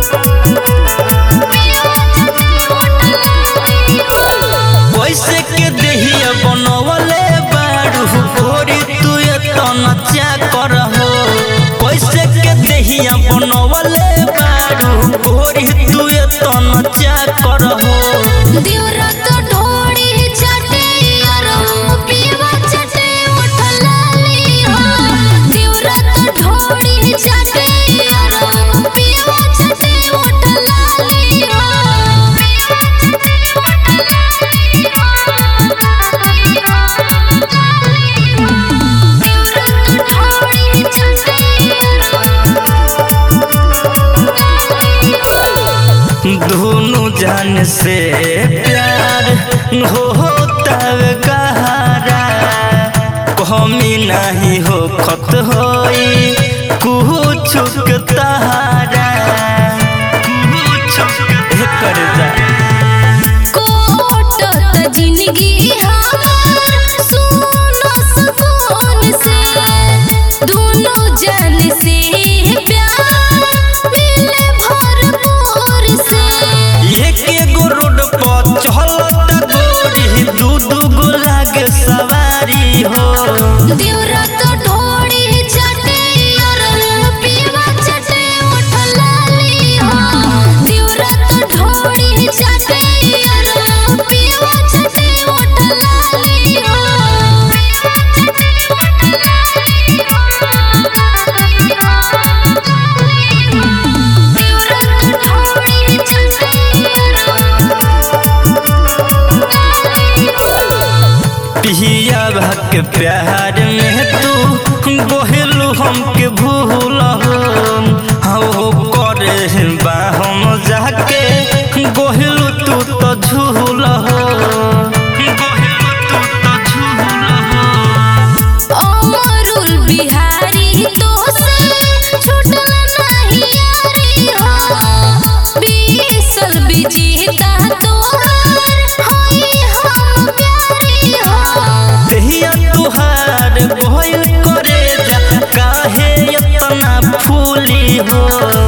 पैसे के देहिया बनवले बारू गोरी तू नचा करहो। पैसे के देहिया बनवले बारू गोरी तू नचा करहो। दिवरा तो ढोड़ी चटे अरो पीवा चटे उठलाली हो। दिवरा तो ढोड़ी चटे अरो पीवा चटे उठलाली हो। दोनों जान से प्यार होता गहरा कमी नहीं हो खत होई कुछ के तहारा कर जा कोट जिंदगी हमार सुनो सुकून से। दोनों जन से प्यार मिले भरपूर से। एक एगो रोड पर चलत गोरी दू दू गो लागे सवारी हो। दिवरा तो ढोड़ी चटे अरो पीवा चटे उठलाली हो। दिवरा तो ढोड़ी चटे अरो पीवा चटे उठलाली हो। दिवरा तो ढोड़ी चटे पिया भक प्यार में तू गोहेलू हमके भूल हो करे बाहम जाके गोहेलू तू तो झूल हो। अमरुल बिहारी तो से छूटल नहीं यारी हो। बीसल विजेता तोहार होई हम प्यारी हो। देहिया तुहार बोल करे जा काहे इतना फूली हो।